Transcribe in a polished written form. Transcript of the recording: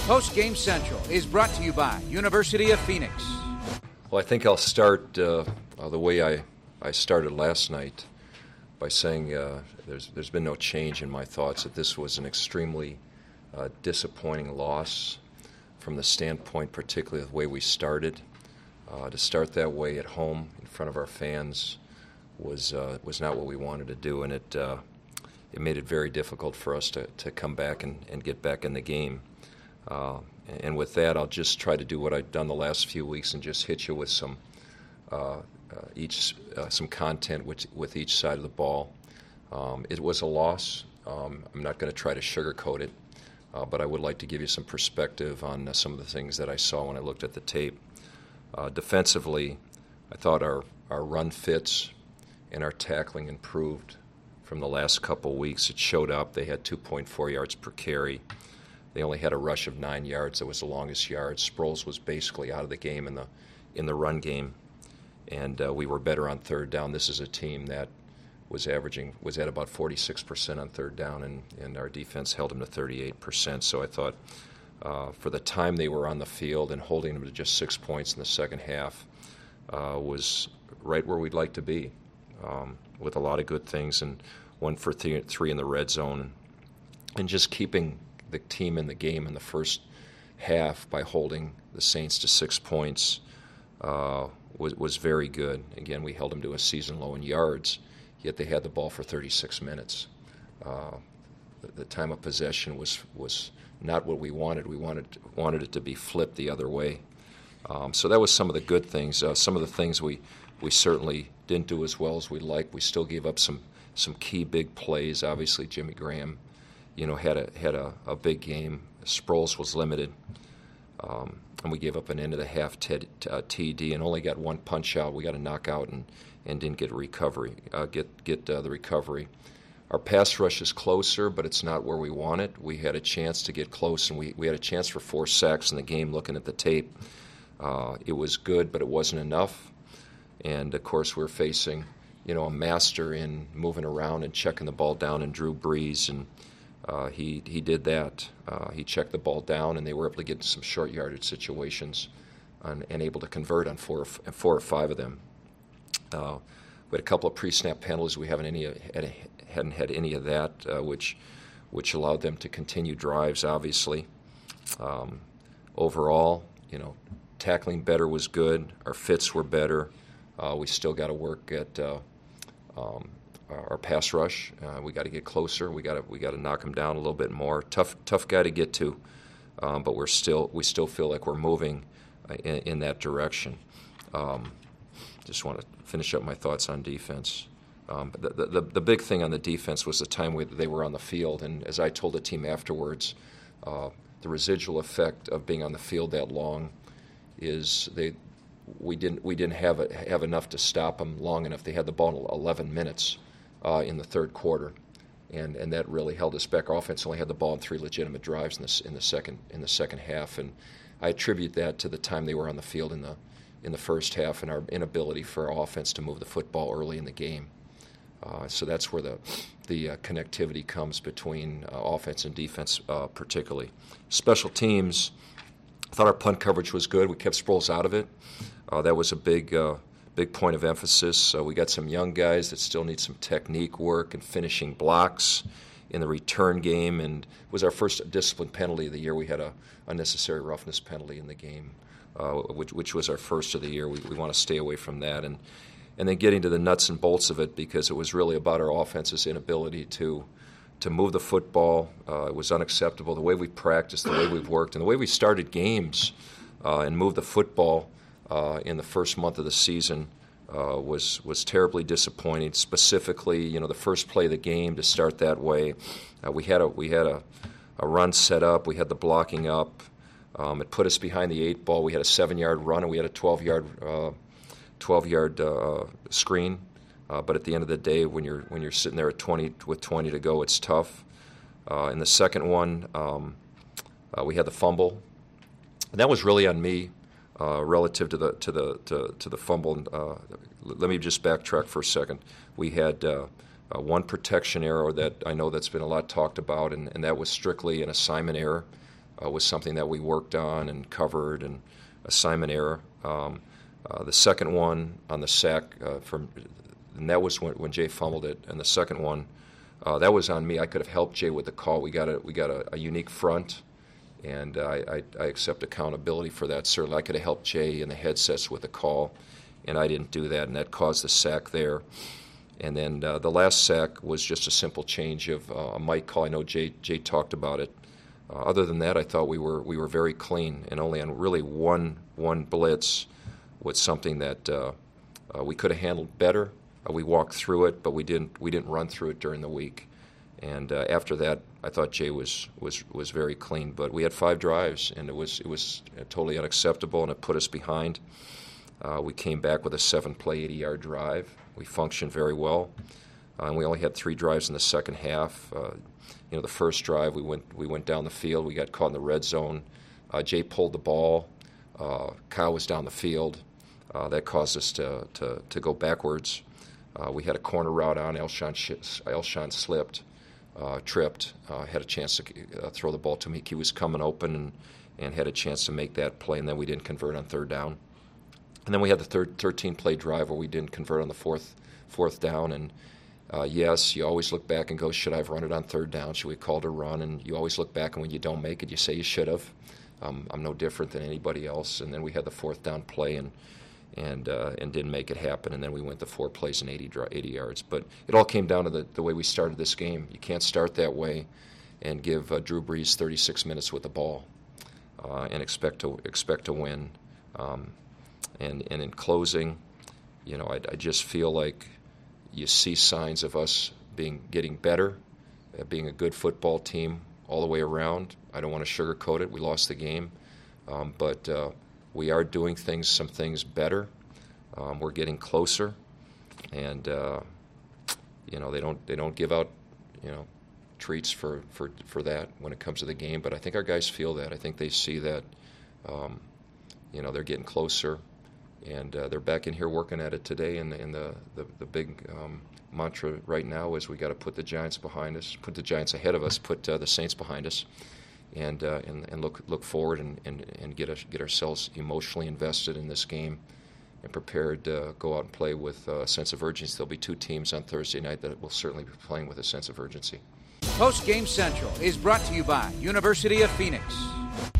Post Game Central is brought to you by University of Phoenix. Well, I think I'll start the way I started last night by saying there's been no change in my thoughts that this was an extremely disappointing loss from the standpoint, particularly of the way we started. To start that way at home in front of our fans was not what we wanted to do, and it made it very difficult for us to come back and get back in the game. And with that, I'll just try to do what I've done the last few weeks and just hit you with some content with each side of the ball. It was a loss. I'm not going to try to sugarcoat it, but I would like to give you some perspective on some of the things that I saw when I looked at the tape. Defensively, I thought our run fits and our tackling improved from the last couple weeks. It showed up. They had 2.4 yards per carry. They only had a rush of 9 yards. That was the longest yard. Sproles was basically out of the game in the run game, and we were better on third down. This is a team that was at about 46% on third down, and our defense held them to 38%. So I thought for the time they were on the field and holding them to just 6 points in the second half was right where we'd like to be, with a lot of good things, and 1 for 3 in the red zone, and just keeping the team in the game in the first half by holding the Saints to 6 points was very good. Again, we held them to a season low in yards, yet they had the ball for 36 minutes. The time of possession was not what we wanted. We wanted it to be flipped the other way. So that was some of the good things. Some of the things we certainly didn't do as well as we'd like. We still gave up some key big plays. Obviously, Jimmy Graham had a big game. Sproles was limited, and we gave up an end-of-the-half TD and only got one punch-out. We got a knockout and didn't get the recovery. Our pass rush is closer, but it's not where we want it. We had a chance to get close, and we had a chance for 4 sacks in the game looking at the tape. It was good, but it wasn't enough. And, of course, we're facing a master in moving around and checking the ball down in Drew Brees, and he did that. He checked the ball down, and they were able to get into some short yardage situations and able to convert on 4 or 5 of them. We had a couple of pre-snap penalties. We hadn't had any of that, which allowed them to continue drives, obviously. Overall, tackling better was good. Our fits were better. We still got to work at our pass rush. We got to get closer. We got to knock him down a little bit more. Tough guy to get to, but we still feel like we're moving in that direction. Just want to finish up my thoughts on defense. The big thing on the defense was the time they were on the field, and as I told the team afterwards, the residual effect of being on the field that long is we didn't have enough to stop them long enough. They had the ball 11 minutes in the third quarter, and that really held us back. Our offense only had the ball in 3 legitimate drives in the second half, and I attribute that to the time they were on the field in the first half and our inability for our offense to move the football early in the game. So that's where the connectivity comes between offense and defense, particularly. Special teams, I thought our punt coverage was good. We kept Sproles out of it. That was a big point of emphasis. We got some young guys that still need some technique work and finishing blocks in the return game, and it was our first discipline penalty of the year. We had a unnecessary roughness penalty in the game, which was our first of the year. We want to stay away from that. And then getting to the nuts and bolts of it, because it was really about our offense's inability to move the football. It was unacceptable. The way we practiced, the way we've worked, and the way we started games and moved the football in the first month of the season was terribly disappointing. Specifically, the first play of the game to start that way, we had a run set up. We had the blocking up. It put us behind the 8 ball. We had a 7-yard run, and we had a 12-yard screen. But at the end of the day, when you're sitting there at 20 with 20 to go, it's tough. In the second one, we had the fumble, and that was really on me relative to the fumble. Let me just backtrack for a second. We had one protection error that I know that's been a lot talked about, and that was strictly an assignment error. was something that we worked on and covered, and assignment error. The second one on the sack and that was when Jay fumbled it, and the second one that was on me. I could have helped Jay with the call. We got a unique front, and I accept accountability for that. Certainly, I could have helped Jay in the headsets with the call, and I didn't do that, and that caused the sack there. And then the last sack was just a simple change of a Mike call. I know Jay talked about it. Other than that, I thought we were very clean, and only on really one blitz was something that we could have handled better. We walked through it, but we didn't run through it during the week. And after that, I thought Jay was very clean. But we had 5 drives, and it was totally unacceptable, and it put us behind. We came back with a 7-play, 80-yard drive. We functioned very well, and we only had 3 drives in the second half. The first drive we went down the field. We got caught in the red zone. Jay pulled the ball. Kyle was down the field. That caused us to go backwards. We had a corner route on. Elshon slipped, tripped, had a chance to throw the ball to me. He was coming open and had a chance to make that play, and then we didn't convert on third down. And then we had the 13-play drive where we didn't convert on the fourth down. And yes, you always look back and go, should I have run it on third down? Should we have called a run? And you always look back, and when you don't make it, you say you should have. I'm no different than anybody else. And then we had the 4th down play and didn't make it happen. And then we went to 4 plays and 80 yards. But it all came down to the way we started this game. You can't start that way and give Drew Brees 36 minutes with the ball and expect to win. And in closing, I just feel like you see signs of us getting better, being a good football team all the way around. I don't want to sugarcoat it. We lost the game, but we are doing some things better. We're getting closer, and they don't give out treats for that when it comes to the game. But I think our guys feel that. I think they see that. They're getting closer. And they're back in here working at it today, and the big mantra right now is we got to put the Giants behind us, put the Giants ahead of us, put the Saints behind us, and look forward and get ourselves emotionally invested in this game and prepared to go out and play with a sense of urgency. There'll be 2 teams on Thursday night that will certainly be playing with a sense of urgency. Post Game Central is brought to you by University of Phoenix.